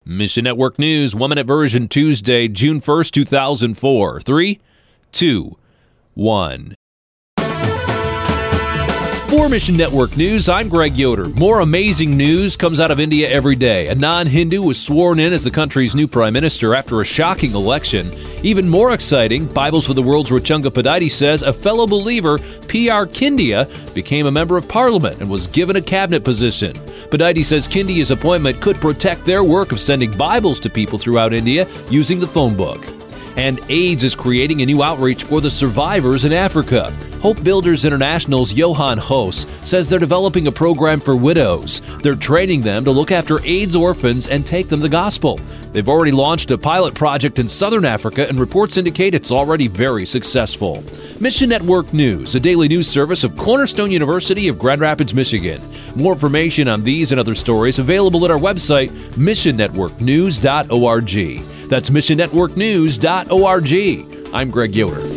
Mission Network News, 1-minute version, Tuesday, June 1st, 2004. 3, 2, 1. For Mission Network News, I'm Greg Yoder. More amazing news comes out of India every day. A non-Hindu was sworn in as the country's new prime minister after a shocking election. Even more exciting, Bibles for the World's Rachunga Padidy says a fellow believer, P.R. Kindia, became a member of parliament and was given a cabinet position. Padidy says Kindia's appointment could protect their work of sending Bibles to people throughout India using the phone book. And AIDS is creating a new outreach for the survivors in Africa. Hope Builders International's Johan Hoos says they're developing a program for widows. They're training them to look after AIDS orphans and take them the gospel. They've already launched a pilot project in southern Africa, and reports indicate it's already very successful. Mission Network News, a daily news service of Cornerstone University of Grand Rapids, Michigan. More information on these and other stories available at our website, missionnetworknews.org. That's missionnetworknews.org. I'm Greg Yoder.